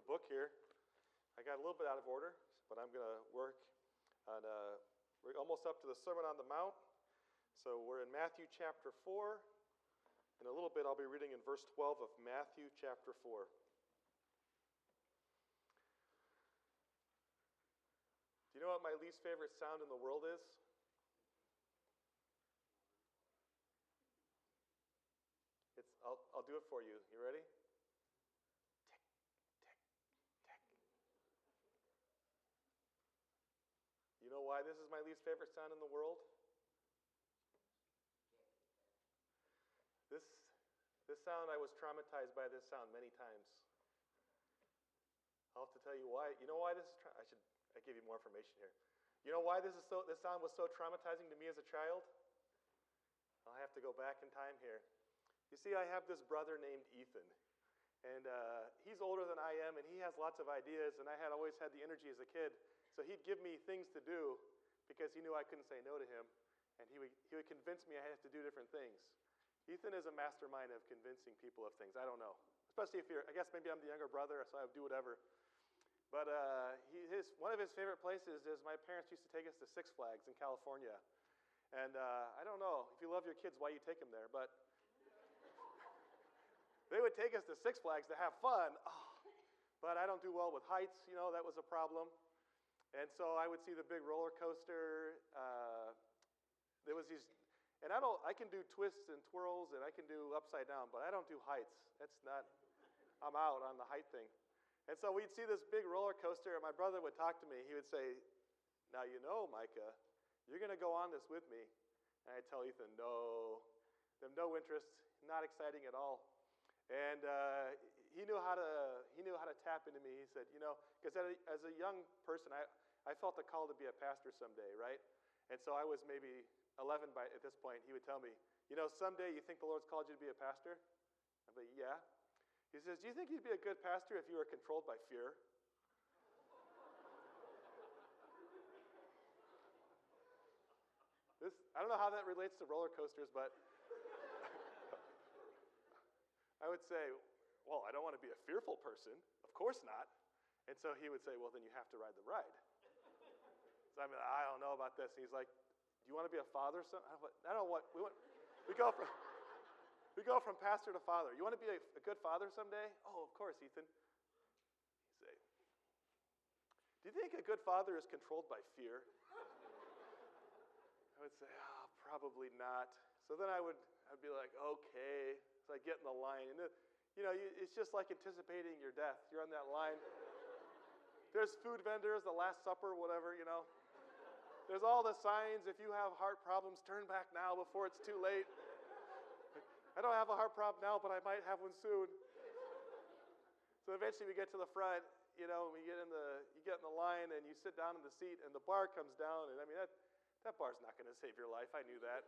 book here. I got a little bit out of order, but I'm going to work on, we're almost up to the Sermon on the Mount. So we're in Matthew chapter 4. In a little bit, I'll be reading in verse 12 of Matthew chapter 4. Do you know what my least favorite sound in the world is? I'll do it for you. You ready? Tick, tick, tick. You know why this is my least favorite sound in the world? This sound, I was traumatized by this sound many times. I'll have to tell you why. You know why this is I give you more information here. You know why this sound was so traumatizing to me as a child? I'll have to go back in time here. You see, I have this brother named Ethan, and he's older than I am, and he has lots of ideas, and I had always had the energy as a kid, so he'd give me things to do because he knew I couldn't say no to him, and he would convince me I had to do different things. Ethan is a mastermind of convincing people of things. I don't know, especially if I guess maybe I'm the younger brother, so I would do whatever. But one of his favorite places is my parents used to take us to Six Flags in California, and I don't know if you love your kids why you take them there, but they would take us to Six Flags to have fun, but I don't do well with heights, that was a problem. And so I would see the big roller coaster. There was these, and I can do twists and twirls, and I can do upside down, but I don't do heights. I'm out on the height thing. And so we'd see this big roller coaster, and my brother would talk to me. He would say, now Micah, you're going to go on this with me. And I'd tell Ethan, no interest, not exciting at all. And he knew how to tap into me. He said, because as a young person, I felt a call to be a pastor someday, right? And so I was maybe 11 at this point. He would tell me, someday you think the Lord's called you to be a pastor? I'd be, yeah. He says, do you think you'd be a good pastor if you were controlled by fear? I don't know how that relates to roller coasters, but I would say, well, I don't want to be a fearful person. Of course not. And so he would say, well, then you have to ride the ride. So I don't know about this. And he's like, do you want to be a father? I don't know what. We go from pastor to father. You want to be a good father someday? Oh, of course, Ethan. He'd say, do you think a good father is controlled by fear? I would say, probably not. So then I'd be like, okay. So I get in the line, and it's just like anticipating your death. You're on that line. There's food vendors, the Last Supper, whatever, There's all the signs. If you have heart problems, turn back now before it's too late. I don't have a heart problem now, but I might have one soon. So eventually we get to the front. You get in the line, and you sit down in the seat, and the bar comes down, and that bar's not going to save your life. I knew that.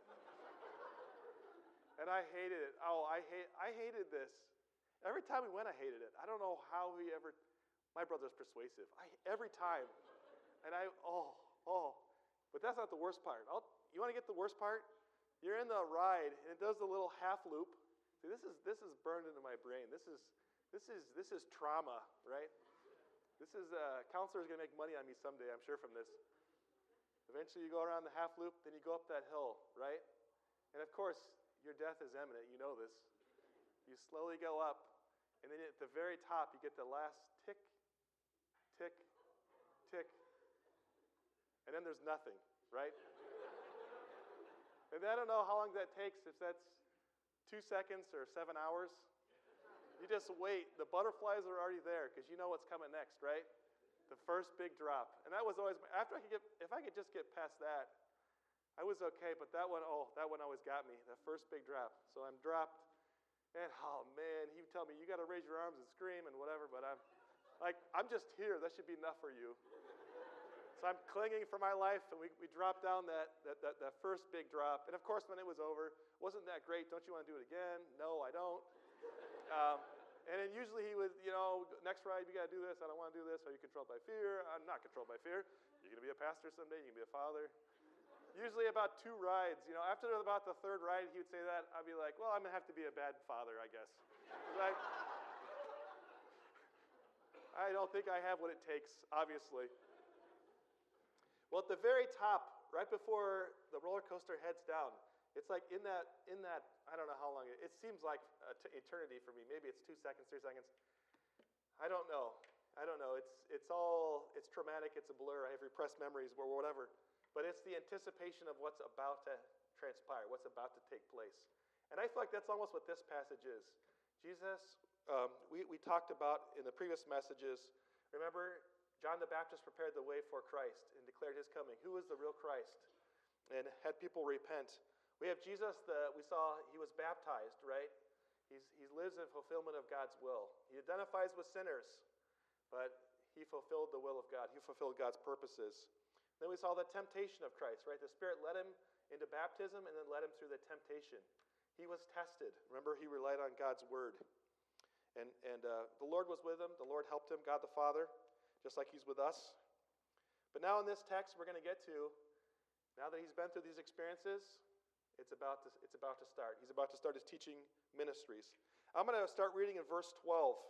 And I hated it. I hated this. Every time we went, I hated it. I don't know how my brother's persuasive. Every time. And but that's not the worst part. You want to get the worst part? You're in the ride, and it does the little half loop. See, this is burned into my brain. This is trauma, right? Counselor's going to make money on me someday, I'm sure, from this. Eventually you go around the half loop, then you go up that hill, right? And of course, your death is imminent. You know this. You slowly go up, and then at the very top, you get the last tick, tick, tick, and then there's nothing, right? And I don't know how long that takes, if that's 2 seconds or 7 hours. You just wait. The butterflies are already there because you know what's coming next, right? The first big drop. And that was always, if I could just get past that, I was okay, but that one always got me, that first big drop. So I'm dropped, and he would tell me, you got to raise your arms and scream and whatever, but I'm just here. That should be enough for you. So I'm clinging for my life, and we dropped down that first big drop. And of course, when it was over, wasn't that great? Don't you want to do it again? No, I don't. And then usually he would, next ride, you got to do this. I don't want to do this. Are you controlled by fear? I'm not controlled by fear. You're going to be a pastor someday. You're going to be a father. Usually about 2 rides. After about the 3rd ride, he would say that. I'd be like, well, I'm going to have to be a bad father, I guess. I don't think I have what it takes, obviously. Well, at the very top, right before the roller coaster heads down, it's like in that, I don't know how long, it seems like eternity for me. Maybe it's 2 seconds, 3 seconds. I don't know. It's traumatic, it's a blur. I have repressed memories or whatever. But it's the anticipation of what's about to transpire, what's about to take place. And I feel like that's almost what this passage is. Jesus, we talked about in the previous messages, remember, John the Baptist prepared the way for Christ and declared his coming. Who is the real Christ? And had people repent. We have Jesus, we saw he was baptized, right? He lives in fulfillment of God's will. He identifies with sinners, but he fulfilled the will of God. He fulfilled God's purposes. Then we saw the temptation of Christ, right? The Spirit led him into baptism and then led him through the temptation. He was tested. Remember, he relied on God's word. And the Lord was with him. The Lord helped him, God the Father, just like he's with us. But now in this text we're going to get to, now that he's been through these experiences, it's about to start. He's about to start his teaching ministries. I'm going to start reading in verse 12.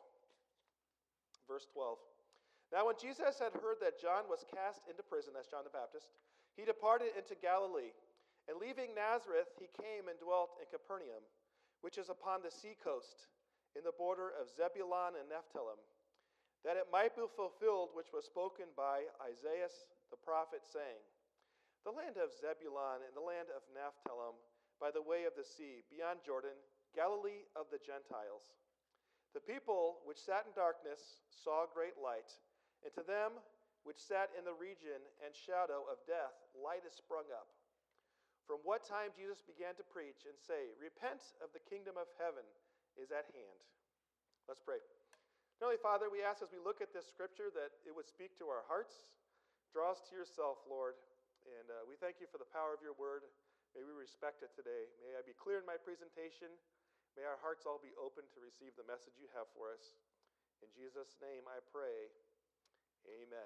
Verse 12. Now when Jesus had heard that John was cast into prison, that's John the Baptist, he departed into Galilee. And leaving Nazareth, he came and dwelt in Capernaum, which is upon the sea coast, in the border of Zebulun and Nephthalim, that it might be fulfilled which was spoken by Isaiah the prophet, saying, The land of Zebulun and the land of Nephthalim, by the way of the sea, beyond Jordan, Galilee of the Gentiles. The people which sat in darkness saw great light, and to them which sat in the region and shadow of death, light is sprung up. From what time Jesus began to preach and say, Repent, of the kingdom of heaven is at hand. Let's pray. Heavenly Father, we ask as we look at this scripture that it would speak to our hearts. Draw us to yourself, Lord. And we thank you for the power of your word. May we respect it today. May I be clear in my presentation. May our hearts all be open to receive the message you have for us. In Jesus' name I pray. Amen.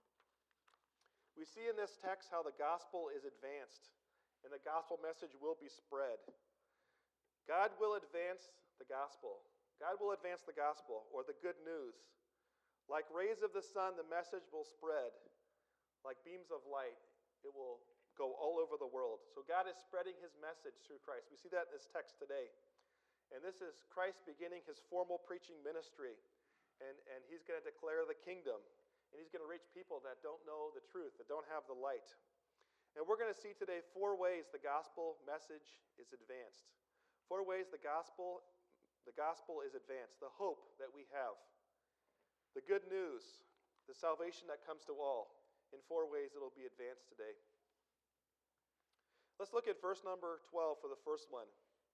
We see in this text how the gospel is advanced, and the gospel message will be spread. God will advance the gospel. God will advance the gospel, or the good news. Like rays of the sun, the message will spread. Like beams of light, it will go all over the world. So God is spreading his message through Christ. We see that in this text today. And this is Christ beginning his formal preaching ministry. And he's going to declare the kingdom. And he's going to reach people that don't know the truth, that don't have the light. And we're going to see today 4 ways the gospel message is advanced. 4 ways the gospel is advanced. The hope that we have. The good news. The salvation that comes to all. In 4 ways it'll be advanced today. Let's look at verse number 12 for the first one.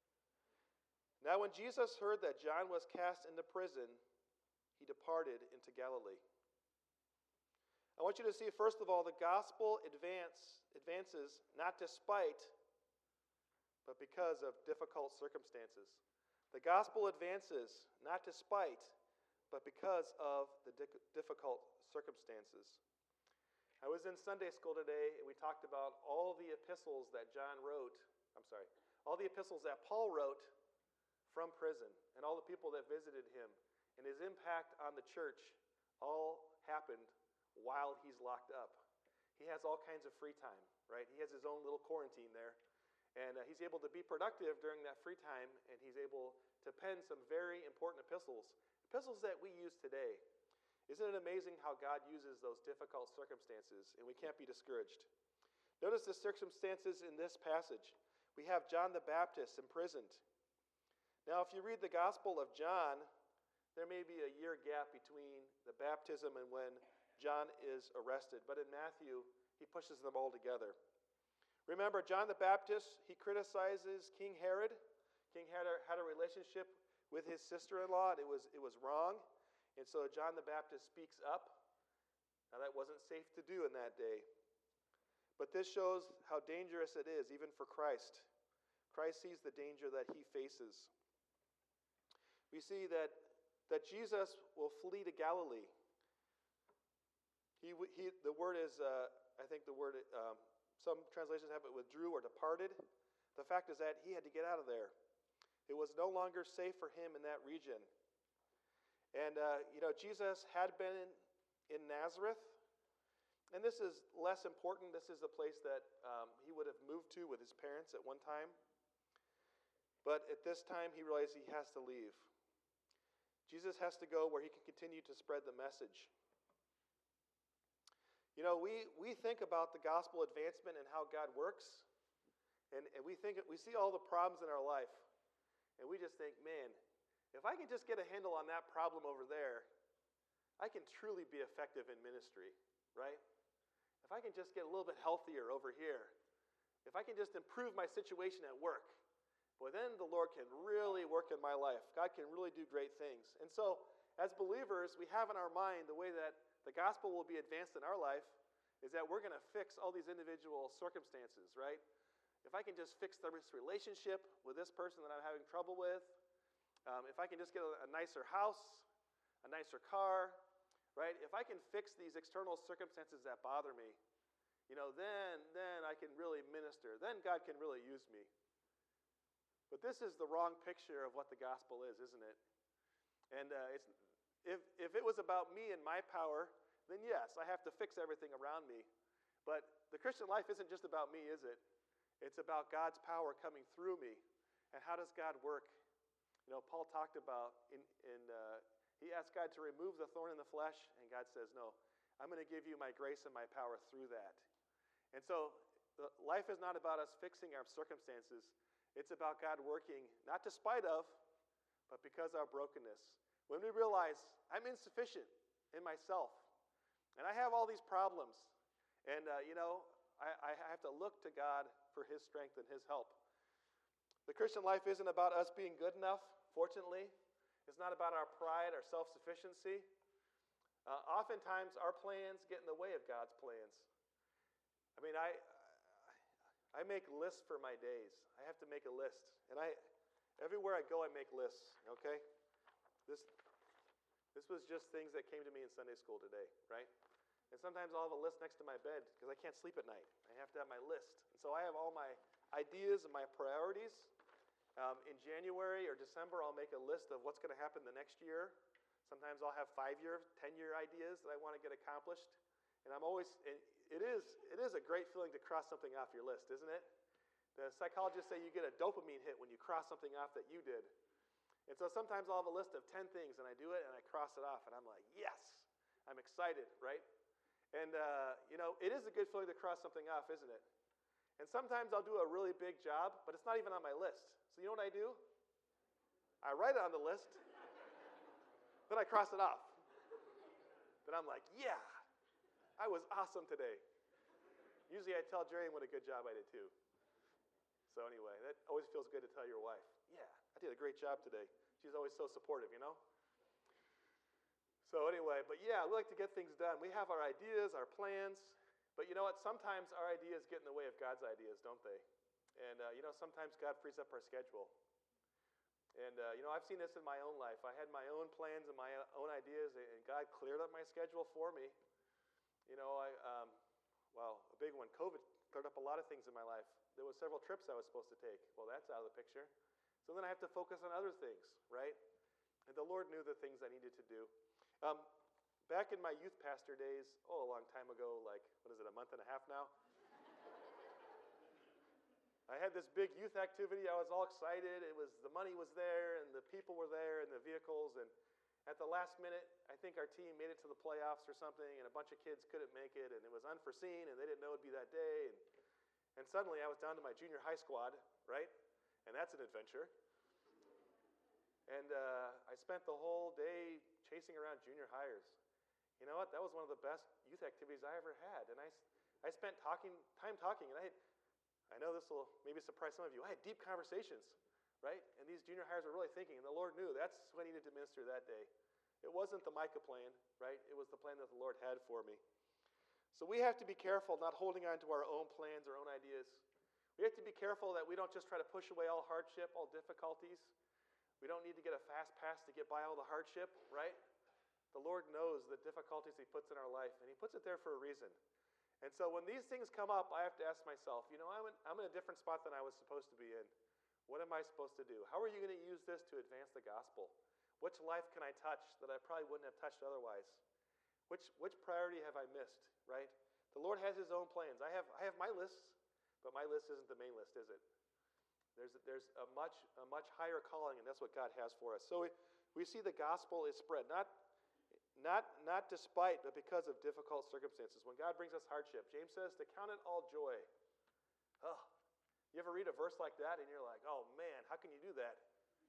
Now when Jesus heard that John was cast into prison, he departed into Galilee. I want you to see, first of all, the gospel advances not despite, but because of difficult circumstances. The gospel advances not despite, but because of the difficult circumstances. I was in Sunday school today, and we talked about all the epistles that all the epistles that Paul wrote from prison, and all the people that visited him, and his impact on the church all happened while he's locked up. He has all kinds of free time, right? He has his own little quarantine there. And he's able to be productive during that free time, and he's able to pen some very important epistles that we use today. Isn't it amazing how God uses those difficult circumstances, and we can't be discouraged? Notice the circumstances in this passage. We have John the Baptist imprisoned. Now, if you read the Gospel of John, there may be a year gap between the baptism and when John is arrested. But in Matthew, he pushes them all together. Remember, John the Baptist, he criticizes King Herod. King Herod had a relationship with his sister-in-law, and it was wrong. And so John the Baptist speaks up. Now, that wasn't safe to do in that day. But this shows how dangerous it is, even for Christ. Christ sees the danger that he faces. We see that Jesus will flee to Galilee. The word is, I think the word, some translations have it withdrew or departed. The fact is that he had to get out of there. It was no longer safe for him in that region. And, Jesus had been in Nazareth. And this is less important. This is the place that he would have moved to with his parents at one time. But at this time, he realized he has to leave. Jesus has to go where he can continue to spread the message. We think about the gospel advancement and how God works. And we see all the problems in our life. And we just think, man, if I can just get a handle on that problem over there, I can truly be effective in ministry, right? If I can just get a little bit healthier over here, if I can just improve my situation at work, boy, then the Lord can really work in my life. God can really do great things. And so, as believers, we have in our mind the way that the gospel will be advanced in our life is that we're going to fix all these individual circumstances, right? If I can just fix this relationship with this person that I'm having trouble with, if I can just get a nicer house, a nicer car, right? If I can fix these external circumstances that bother me, then I can really minister. Then God can really use me. But this is the wrong picture of what the gospel is, isn't it? And if it was about me and my power, then yes, I have to fix everything around me. But the Christian life isn't just about me, is it? It's about God's power coming through me. And how does God work? Paul talked about, he asked God to remove the thorn in the flesh, and God says, no, I'm going to give you my grace and my power through that. And so life is not about us fixing our circumstances. It's about God working, not despite of, but because of our brokenness. When we realize I'm insufficient in myself, and I have all these problems, and I have to look to God for his strength and his help. The Christian life isn't about us being good enough, fortunately. It's not about our pride, our self-sufficiency. Oftentimes, our plans get in the way of God's plans. I mean, I make lists for my days. I have to make a list. And everywhere I go, I make lists, okay? This was just things that came to me in Sunday school today, right? And sometimes I'll have a list next to my bed because I can't sleep at night. I have to have my list. And so I have all my ideas and my priorities. In January or December, I'll make a list of what's going to happen the next year. Sometimes I'll have 5-year, 10-year ideas that I want to get accomplished. And it is a great feeling to cross something off your list, isn't it? The psychologists say you get a dopamine hit when you cross something off that you did. And so sometimes I'll have a list of 10 things, and I do it, and I cross it off, and I'm like, yes, I'm excited, right? And, it is a good feeling to cross something off, isn't it? And sometimes I'll do a really big job, but it's not even on my list. So you know what I do? I write it on the list, then I cross it off. Then I'm like, yeah, I was awesome today. Usually I tell Jerry what a good job I did too. So anyway, that always feels good to tell your wife, yeah, I did a great job today. She's always so supportive, So anyway, but yeah, we like to get things done. We have our ideas, our plans, but you know what? Sometimes our ideas get in the way of God's ideas, don't they? And, sometimes God frees up our schedule. And, I've seen this in my own life. I had my own plans and my own ideas, and God cleared up my schedule for me. A big one, COVID cleared up a lot of things in my life. There were several trips I was supposed to take. Well, that's out of the picture. So then I have to focus on other things, right? And the Lord knew the things I needed to do. Back in my youth pastor days, a long time ago, a month and a half now? I had this big youth activity. I was all excited. The money was there, and the people were there, and the vehicles. And at the last minute, I think our team made it to the playoffs or something, and a bunch of kids couldn't make it, and it was unforeseen, and they didn't know it would be that day. And suddenly, I was down to my junior high squad, right? And that's an adventure. And I spent the whole day chasing around junior hires. You know what? That was one of the best youth activities I ever had. And I spent time talking, and I know this will maybe surprise some of you. I had deep conversations, right? And these junior hires were really thinking, and the Lord knew that's what I needed to minister that day. It wasn't the Micah plan, right? It was the plan that the Lord had for me. So we have to be careful not holding on to our own plans, our own ideas. We have to be careful that we don't just try to push away all hardship, all difficulties. We don't need to get a fast pass to get by all the hardship, right? The Lord knows the difficulties He puts in our life, and He puts it there for a reason. And so when these things come up, I have to ask myself, I'm in a different spot than I was supposed to be in. What am I supposed to do? How are you going to use this to advance the gospel? Which life can I touch that I probably wouldn't have touched otherwise? Which priority have I missed, right? The Lord has his own plans. I have my lists, but my list isn't the main list, is it? There's a much higher calling, and that's what God has for us. So we see the gospel is spread, not despite, but because of difficult circumstances. When God brings us hardship, James says to count it all joy. Oh, you ever read a verse like that and you're like, oh man, how can you do that?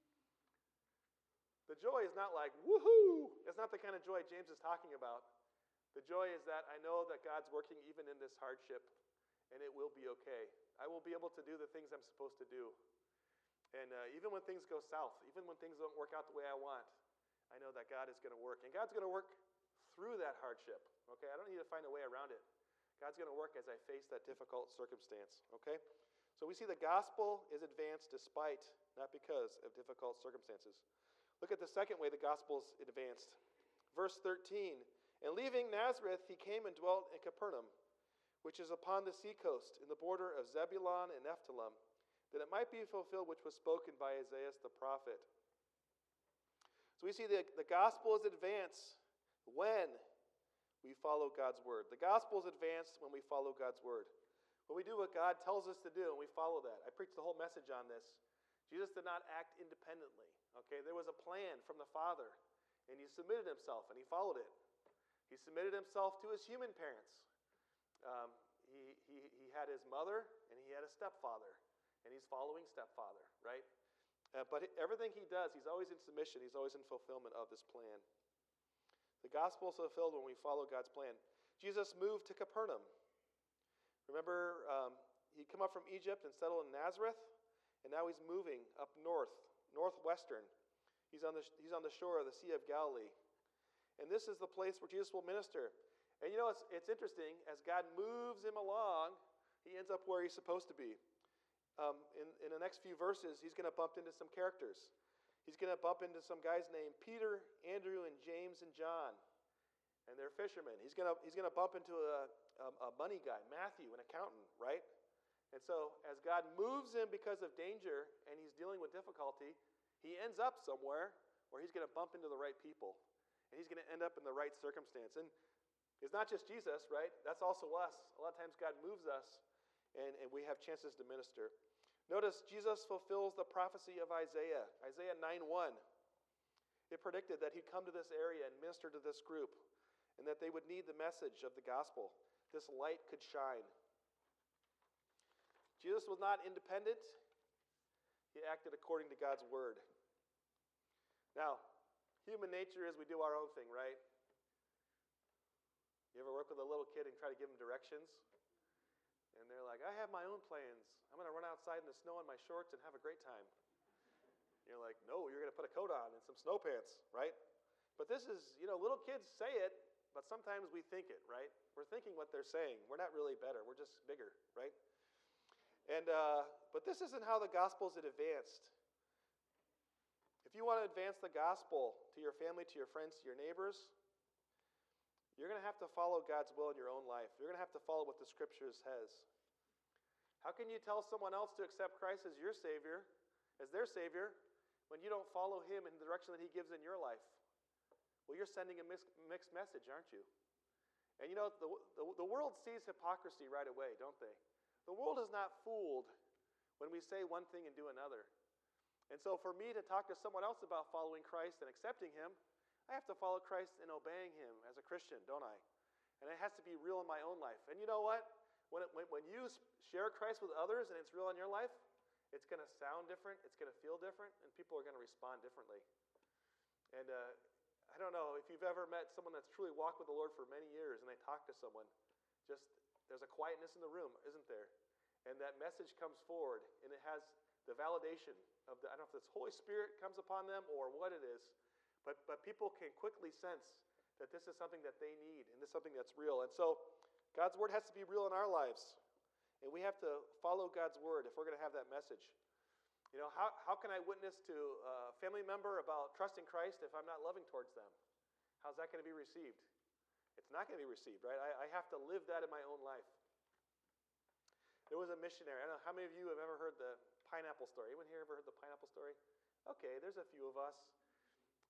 The joy is not like, woohoo! It's not the kind of joy James is talking about. The joy is that I know that God's working even in this hardship, and it will be okay. I will be able to do the things I'm supposed to do. And even when things go south, even when things don't work out the way I want, I know that God is going to work. And God's going to work through that hardship. Okay, I don't need to find a way around it. God's going to work as I face that difficult circumstance. Okay? So we see the gospel is advanced despite, not because of difficult circumstances. Look at the second way the gospel is advanced. Verse 13, and leaving Nazareth, he came and dwelt in Capernaum, which is upon the seacoast, in the border of Zebulun and Nephthalim, that it might be fulfilled which was spoken by Isaiah the prophet. So we see the gospel is advanced when we follow God's word. The gospel is advanced when we follow God's word. When we do what God tells us to do and we follow that. I preached the whole message on this. Jesus did not act independently. Okay, there was a plan from the Father, and he submitted himself, and he followed it. He submitted himself to his human parents. He had his mother, and he had a stepfather, and he's following stepfather, right? But everything he does, he's always in submission. He's always in fulfillment of this plan. The gospel is fulfilled when we follow God's plan. Jesus moved to Capernaum. Remember, he'd come up from Egypt and settled in Nazareth, and now he's moving up northwestern. He's on the shore of the Sea of Galilee. And this is the place where Jesus will minister. And you know, it's interesting. As God moves him along, he ends up where he's supposed to be. In the next few verses, he's going to bump into some characters. He's going to bump into some guys named Peter, Andrew, and James, and John. And they're fishermen. He's going to bump into a money guy, Matthew, an accountant, right? And so as God moves him because of danger and he's dealing with difficulty, he ends up somewhere where he's going to bump into the right people. And he's going to end up in the right circumstance. And it's not just Jesus, right? That's also us. A lot of times God moves us and we have chances to minister. Notice Jesus fulfills the prophecy of Isaiah. Isaiah 9:1. It predicted that he'd come to this area and minister to this group and that they would need the message of the gospel. This light could shine. Jesus was not independent. He acted according to God's word. Now, human nature is we do our own thing, right? You ever work with a little kid and try to give them directions? And they're like, I have my own plans. I'm going to run outside in the snow in my shorts and have a great time. You're like, no, you're going to put a coat on and some snow pants, right? But this is, little kids say it, but sometimes we think it, right? We're thinking what they're saying. We're not really better. We're just bigger, right? And but this isn't how the gospel is advanced. If you want to advance the gospel to your family, to your friends, to your neighbors, you're going to have to follow God's will in your own life. You're going to have to follow what the Scripture says. How can you tell someone else to accept Christ as your Savior, as their Savior, when you don't follow Him in the direction that He gives in your life? Well, you're sending a mixed message, aren't you? And the world sees hypocrisy right away, don't they? The world is not fooled when we say one thing and do another. And so for me to talk to someone else about following Christ and accepting Him, I have to follow Christ and obeying Him as a Christian, don't I? And it has to be real in my own life. And you know what? When you share Christ with others and it's real in your life, it's going to sound different, it's going to feel different, and people are going to respond differently. And I don't know if you've ever met someone that's truly walked with the Lord for many years and they talk to someone, just there's a quietness in the room, isn't there? And that message comes forward, and it has the validation of I don't know if this Holy Spirit comes upon them or what it is, but people can quickly sense that this is something that they need, and this is something that's real. And so God's word has to be real in our lives, and we have to follow God's word if we're going to have that message. How can I witness to a family member about trusting Christ if I'm not loving towards them? How's that going to be received? It's not going to be received, right? I have to live that in my own life. There was a missionary. I don't know how many of you have ever heard the pineapple story. Anyone here ever heard the pineapple story? Okay, there's a few of us.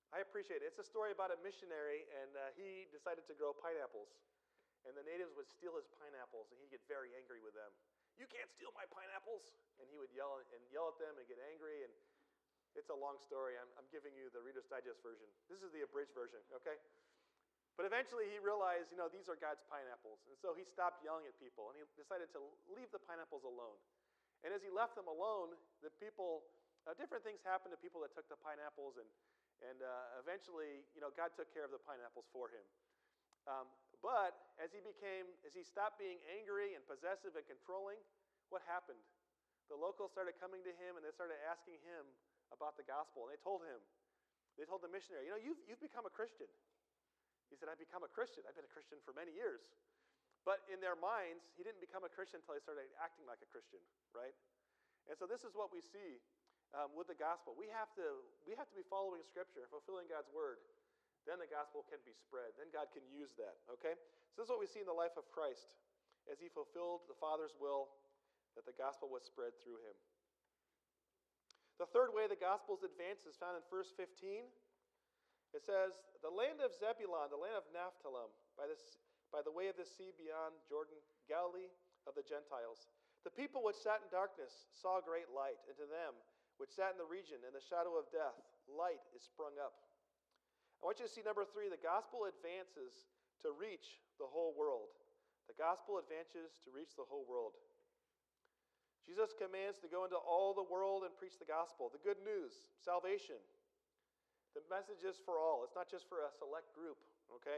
I appreciate it. It's a story about a missionary, and he decided to grow pineapples. And the natives would steal his pineapples, and he'd get very angry with them. You can't steal my pineapples! And he would yell at them and get angry. And it's a long story. I'm giving you the Reader's Digest version. This is the abridged version, okay? But eventually he realized, these are God's pineapples. And so he stopped yelling at people, and he decided to leave the pineapples alone. And as he left them alone, the people, different things happened to people that took the pineapples, and eventually, God took care of the pineapples for him. But as he stopped being angry and possessive and controlling, what happened? The locals started coming to him, and they started asking him about the gospel. And they told the missionary, you've become a Christian. He said, I've become a Christian. I've been a Christian for many years. But in their minds, he didn't become a Christian until he started acting like a Christian, right? And so this is what we see with the gospel. We have to be following Scripture and fulfilling God's word. Then the gospel can be spread. Then God can use that, okay? So this is what we see in the life of Christ. As he fulfilled the Father's will, that the gospel was spread through him. The third way the gospel's advance is found in verse 15. It says, the land of Zebulun, the land of Naphtali, by the way of the sea beyond Jordan, Galilee of the Gentiles. The people which sat in darkness saw great light, and to them which sat in the region in the shadow of death, light is sprung up. I want you to see number 3, the gospel advances to reach the whole world. The gospel advances to reach the whole world. Jesus commands to go into all the world and preach the gospel, the good news, salvation. The message is for all. It's not just for a select group, okay?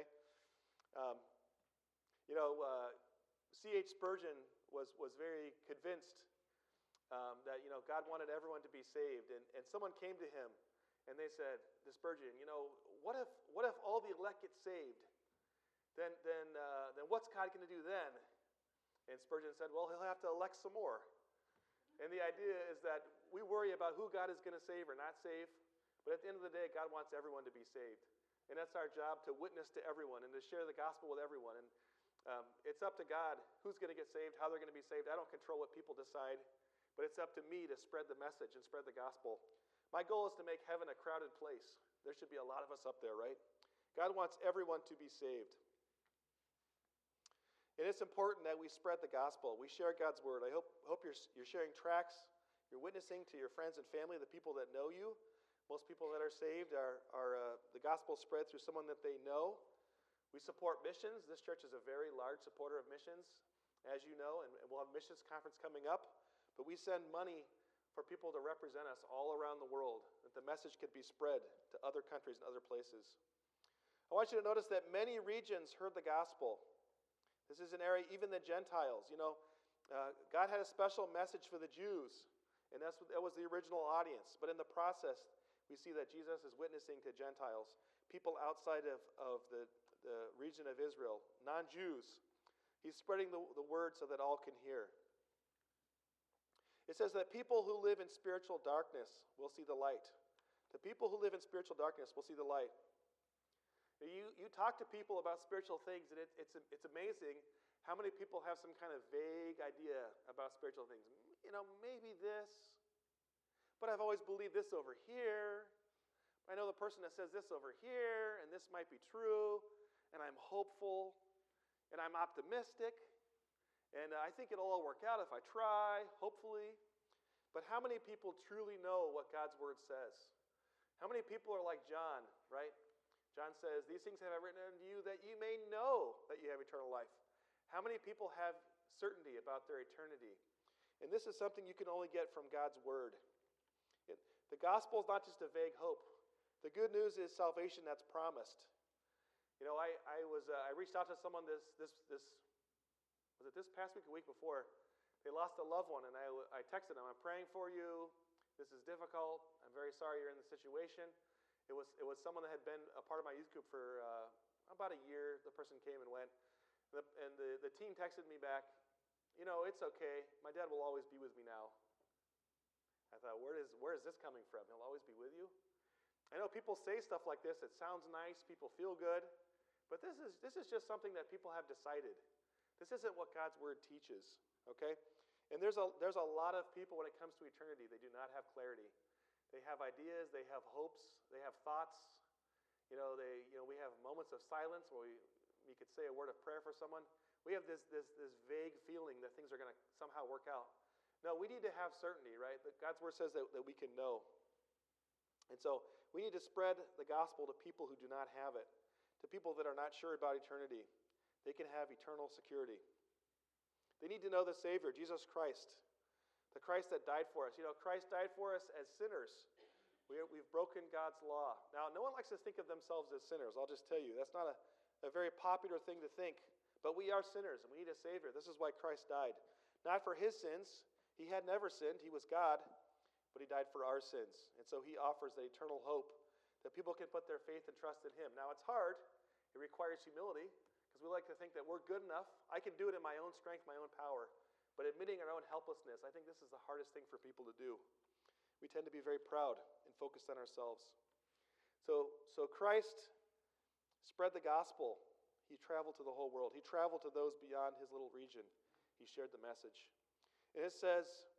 C.H. Spurgeon was very convinced that, God wanted everyone to be saved. And someone came to him, and they said to Spurgeon, what if all the elect get saved? Then what's God going to do then? And Spurgeon said, well, he'll have to elect some more. And the idea is that we worry about who God is going to save or not save. But at the end of the day, God wants everyone to be saved. And that's our job, to witness to everyone and to share the gospel with everyone. And it's up to God who's going to get saved, how they're going to be saved. I don't control what people decide, but it's up to me to spread the message and spread the gospel. My goal is to make heaven a crowded place. There should be a lot of us up there, right? God wants everyone to be saved. And it's important that we spread the gospel. We share God's word. I hope you're sharing tracts. You're witnessing to your friends and family, the people that know you. Most people that are saved are the gospel spread through someone that they know. We support missions. This church is a very large supporter of missions, as you know, and we'll have a missions conference coming up. But we send money for people to represent us all around the world, that the message could be spread to other countries and other places. I want you to notice that many regions heard the gospel. This is an area, even the Gentiles. God had a special message for the Jews, and that was the original audience. But in the process, we see that Jesus is witnessing to Gentiles, people outside of the region of Israel, non-Jews. He's spreading the word so that all can hear. It says that people who live in spiritual darkness will see the light. The people who live in spiritual darkness will see the light. You talk to people about spiritual things, and it's amazing how many people have some kind of vague idea about spiritual things. Maybe this, but I've always believed this over here. I know the person that says this over here, and this might be true, and I'm hopeful, and I'm optimistic, and I think it'll all work out if I try, hopefully. But how many people truly know what God's word says? How many people are like John, right? John says, these things have I written unto you that you may know that you have eternal life. How many people have certainty about their eternity? And this is something you can only get from God's word. The gospel is not just a vague hope. The good news is salvation that's promised. I reached out to someone was it this past week or week before? They lost a loved one, and I texted them, I'm praying for you. This is difficult. I'm very sorry you're in this situation. It was someone that had been a part of my youth group for about a year. The person came and went. And the team texted me back, it's okay. My dad will always be with me now. I thought, where is this coming from? He'll always be with you? I know people say stuff like this. It sounds nice. People feel good. But this is just something that people have decided. This isn't what God's word teaches, okay? And there's a lot of people when it comes to eternity, they do not have clarity. They have ideas, they have hopes, they have thoughts, We have moments of silence where we could say a word of prayer for someone. We have this vague feeling that things are going to somehow work out. No, we need to have certainty, right? That God's word says that we can know. And so we need to spread the gospel to people who do not have it, to people that are not sure about eternity. They can have eternal security. They need to know the Savior, Jesus Christ, the Christ that died for us. Christ died for us as sinners. We've broken God's law. Now, no one likes to think of themselves as sinners. I'll just tell you, that's not a very popular thing to think. But we are sinners, and we need a Savior. This is why Christ died. Not for his sins. He had never sinned. He was God. But he died for our sins. And so he offers the eternal hope that people can put their faith and trust in him. Now, it's hard. It requires humility, because we like to think that we're good enough. I can do it in my own strength, my own power. But admitting our own helplessness, I think this is the hardest thing for people to do. We tend to be very proud and focused on ourselves. So Christ spread the gospel. He traveled to the whole world. He traveled to those beyond his little region. He shared the message. And it says,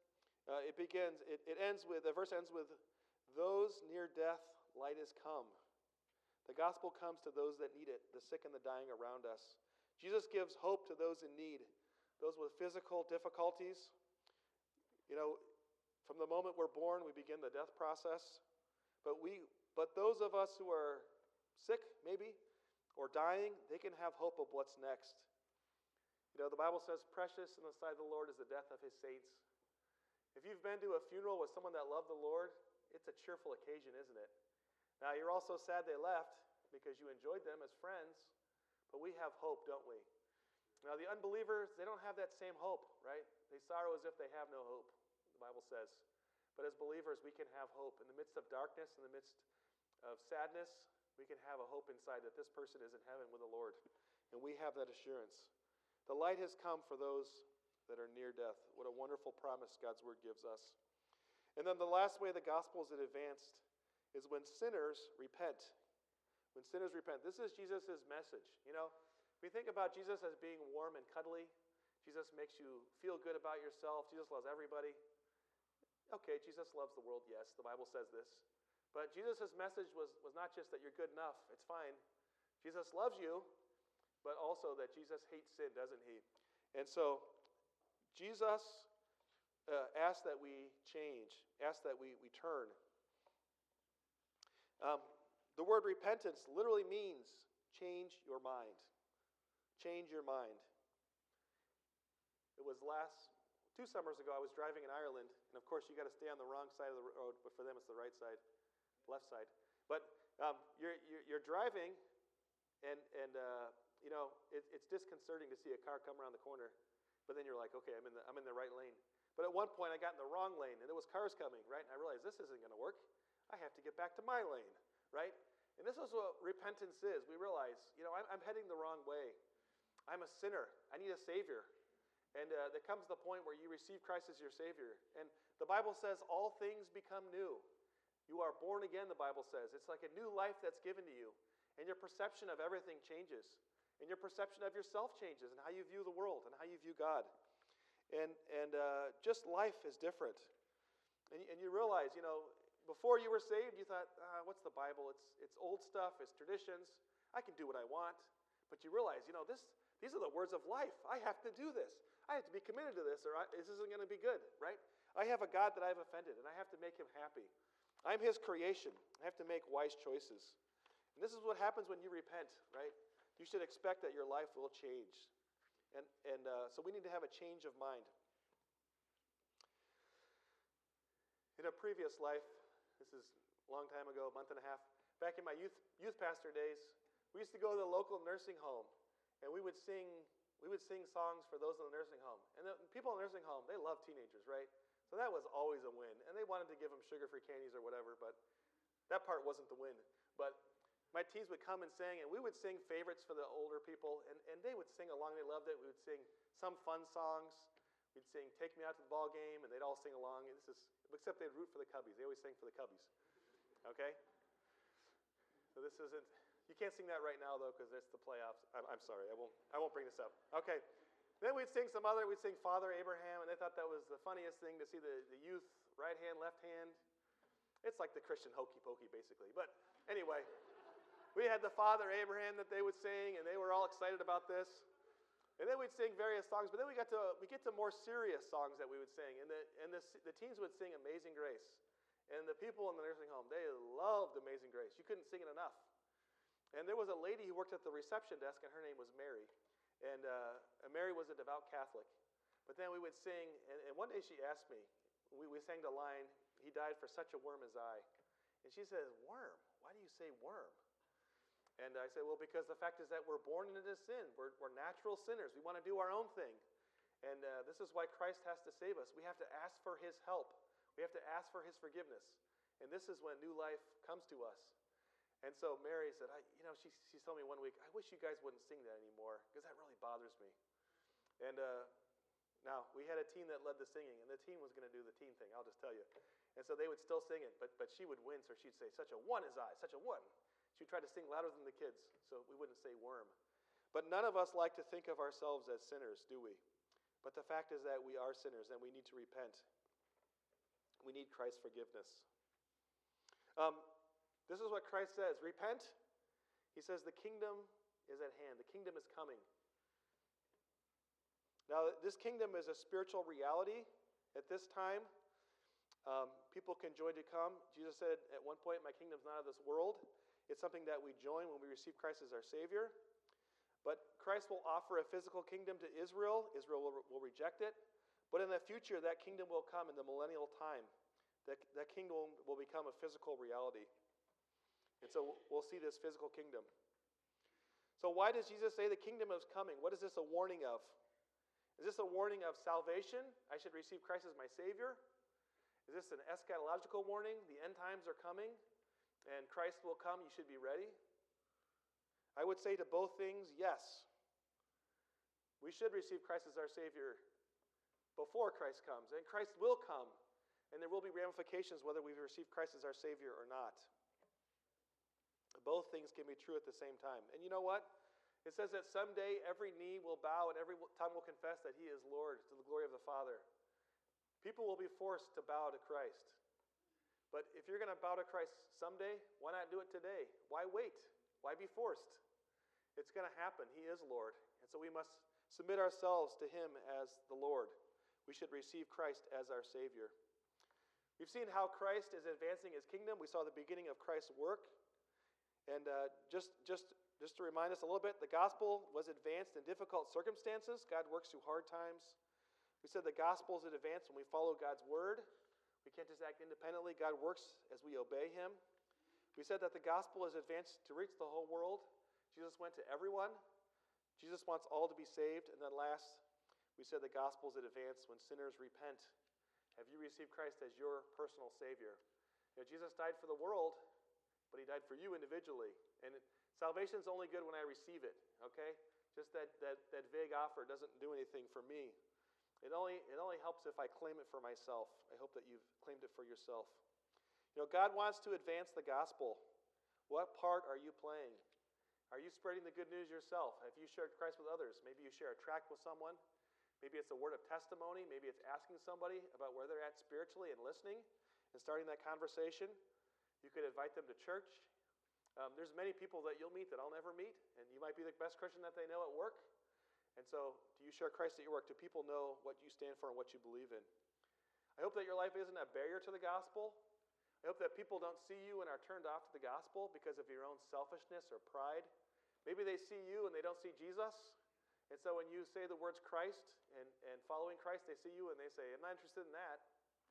the verse ends with, those near death, light is come. The gospel comes to those that need it, the sick and the dying around us. Jesus gives hope to those in need, those with physical difficulties. From the moment we're born, we begin the death process. But those of us who are sick, maybe, or dying, they can have hope of what's next. The Bible says, precious in the sight of the Lord is the death of his saints. If you've been to a funeral with someone that loved the Lord, it's a cheerful occasion, isn't it? Now, you're also sad they left because you enjoyed them as friends, but we have hope, don't we? Now, the unbelievers, they don't have that same hope, right? They sorrow as if they have no hope, the Bible says. But as believers, we can have hope. In the midst of darkness, in the midst of sadness, we can have a hope inside that this person is in heaven with the Lord. And we have that assurance. The light has come for those that are near death. What a wonderful promise God's word gives us. And then the last way the gospel is advanced is when sinners repent. When sinners repent. This is Jesus' message. We think about Jesus as being warm and cuddly. Jesus makes you feel good about yourself. Jesus loves everybody. Okay, Jesus loves the world, yes. The Bible says this. But Jesus' message was not just that you're good enough. It's fine. Jesus loves you, but also that Jesus hates sin, doesn't he? And so Jesus asks that we change, asks that we turn. The word repentance literally means change your mind. Change your mind. It was 2 summers ago, I was driving in Ireland, and of course you got to stay on the wrong side of the road, but for them it's the right side, left side. But you're driving, and it's disconcerting to see a car come around the corner, but then you're like, okay, I'm in the right lane. But at one point I got in the wrong lane, and there was cars coming, right? And I realized this isn't going to work. I have to get back to my lane, right? And this is what repentance is. We realize, I'm heading the wrong way. I'm a sinner. I need a Savior. And there comes the point where you receive Christ as your Savior. And the Bible says all things become new. You are born again, the Bible says. It's like a new life that's given to you. And your perception of everything changes. And your perception of yourself changes, and how you view the world and how you view God. And just life is different. And you realize, before you were saved, you thought, what's the Bible? It's old stuff, it's traditions. I can do what I want. But you realize, these are the words of life. I have to do this. I have to be committed to this, or this isn't going to be good, right? I have a God that I've offended, and I have to make him happy. I'm his creation. I have to make wise choices. And this is what happens when you repent, right? You should expect that your life will change. And so we need to have a change of mind. In a previous life, this is a long time ago, a month and a half, back in my youth pastor days, we used to go to the local nursing home, and we would sing songs for those in the nursing home. And the people in the nursing home, they love teenagers, right? So that was always a win. And they wanted to give them sugar-free candies or whatever, but that part wasn't the win. But my teens would come and sing, and we would sing favorites for the older people, and they would sing along. They loved it. We would sing some fun songs. We'd sing Take Me Out to the Ball Game, and they'd all sing along. Except they'd root for the Cubbies. They always sang for the Cubbies. Okay? So this isn't... You can't sing that right now, though, because it's the playoffs. I'm sorry. I won't bring this up. Okay. Then we'd sing Father Abraham, and they thought that was the funniest thing to see the youth, right hand, left hand. It's like the Christian hokey pokey, basically. But anyway, we had the Father Abraham that they would sing, and they were all excited about this. And then we'd sing various songs, but then we get to more serious songs that we would sing. And the teens would sing Amazing Grace. And the people in the nursing home, they loved Amazing Grace. You couldn't sing it enough. And there was a lady who worked at the reception desk, and her name was Mary. And Mary was a devout Catholic. But then we would sing, and one day she asked me, we sang the line, "He died for such a worm as I." And she says, "Worm? Why do you say worm?" And I said, well, because the fact is that we're born into sin. We're natural sinners. We want to do our own thing. And this is why Christ has to save us. We have to ask for his help. We have to ask for his forgiveness. And this is when new life comes to us. And so Mary said, she told me one week, "I wish you guys wouldn't sing that anymore because that really bothers me." And now, we had a teen that led the singing, and the teen was going to do the teen thing, I'll just tell you. And so they would still sing it, but she would win, so she'd say, "Such a one is I, such a one." She would try to sing louder than the kids, so we wouldn't say worm. But none of us like to think of ourselves as sinners, do we? But the fact is that we are sinners, and we need to repent. We need Christ's forgiveness. This is what Christ says. Repent. He says the kingdom is at hand. The kingdom is coming. Now, this kingdom is a spiritual reality at this time. People can join to come. Jesus said at one point, "My kingdom's not of this world." It's something that we join when we receive Christ as our Savior. But Christ will offer a physical kingdom to Israel. Israel will reject it. But in the future, that kingdom will come in the millennial time. That kingdom will become a physical reality. And so we'll see this physical kingdom. So why does Jesus say the kingdom is coming? What is this a warning of? Is this a warning of salvation? I should receive Christ as my Savior? Is this an eschatological warning? The end times are coming, and Christ will come. You should be ready. I would say to both things, yes. We should receive Christ as our Savior before Christ comes, and Christ will come, and there will be ramifications whether we receive Christ as our Savior or not. Both things can be true at the same time. And you know what? It says that someday every knee will bow and every tongue will confess that he is Lord to the glory of the Father. People will be forced to bow to Christ. But if you're going to bow to Christ someday, why not do it today? Why wait? Why be forced? It's going to happen. He is Lord. And so we must submit ourselves to him as the Lord. We should receive Christ as our Savior. We've seen how Christ is advancing his kingdom. We saw the beginning of Christ's work. And just to remind us a little bit, the gospel was advanced in difficult circumstances. God works through hard times. We said the gospel is advanced when we follow God's word. We can't just act independently. God works as we obey him. We said that the gospel is advanced to reach the whole world. Jesus went to everyone. Jesus wants all to be saved. And then last, we said the gospel is advanced when sinners repent. Have you received Christ as your personal Savior? Jesus died for the world, but he died for you individually. And salvation is only good when I receive it, okay? Just that vague offer doesn't do anything for me. It only helps if I claim it for myself. I hope that you've claimed it for yourself. God wants to advance the gospel. What part are you playing? Are you spreading the good news yourself? Have you shared Christ with others? Maybe you share a tract with someone. Maybe it's a word of testimony. Maybe it's asking somebody about where they're at spiritually and listening and starting that conversation. You could invite them to church. There's many people that you'll meet that I'll never meet, and you might be the best Christian that they know at work. And so, do you share Christ at your work? Do people know what you stand for and what you believe in? I hope that your life isn't a barrier to the gospel. I hope that people don't see you and are turned off to the gospel because of your own selfishness or pride. Maybe they see you and they don't see Jesus. And so when you say the words Christ and following Christ, they see you and they say, "I'm not interested in that."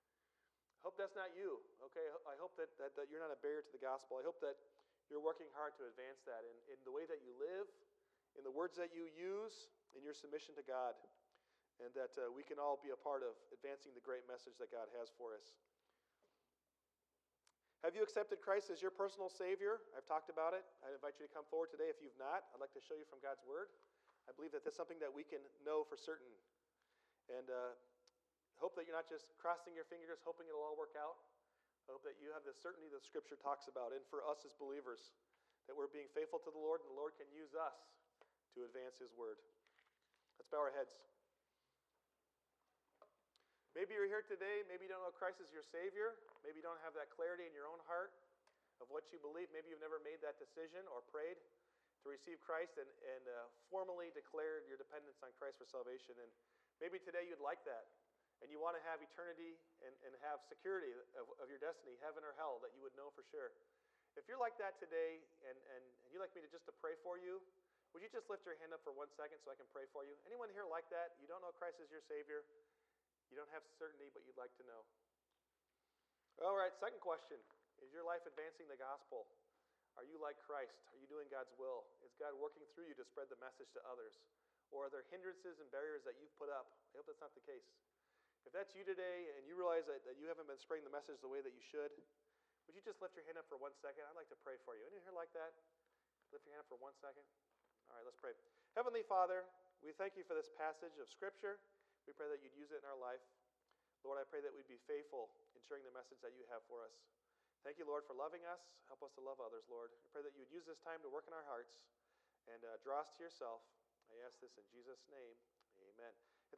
I hope that's not you, okay? I hope that you're not a barrier to the gospel. I hope that you're working hard to advance that in the way that you live, in the words that you use, in your submission to God, and that we can all be a part of advancing the great message that God has for us. Have you accepted Christ as your personal Savior? I've talked about it. I invite you to come forward today. If you've not, I'd like to show you from God's Word. I believe that that's something that we can know for certain. And hope that you're not just crossing your fingers, hoping it'll all work out. I hope that you have the certainty that Scripture talks about. And for us as believers, that we're being faithful to the Lord, and the Lord can use us to advance his word. Let's bow our heads. Maybe you're here today, maybe you don't know Christ as your Savior. Maybe you don't have that clarity in your own heart. of what you believe. Maybe you've never made that decision or prayed to receive Christ and formally declared your dependence on Christ for salvation. And maybe today you'd like that, and you want to have eternity and have security of your destiny, heaven or hell, that you would know for sure. If you're like that today and you'd like me to pray for you, would you just lift your hand up for 1 second so I can pray for you? Anyone here like that? You don't know Christ as your Savior. You don't have certainty, but you'd like to know. All right, second question. Is your life advancing the gospel? Are you like Christ? Are you doing God's will? Is God working through you to spread the message to others? Or are there hindrances and barriers that you've put up? I hope that's not the case. If that's you today and you realize that you haven't been spreading the message the way that you should, would you just lift your hand up for 1 second? I'd like to pray for you. Anyone here like that? Lift your hand up for 1 second. All right, let's pray. Heavenly Father, we thank you for this passage of Scripture. We pray that you'd use it in our life. Lord, I pray that we'd be faithful in sharing the message that you have for us. Thank you, Lord, for loving us. Help us to love others, Lord. I pray that you would use this time to work in our hearts and draw us to yourself. I ask this in Jesus' name. Amen.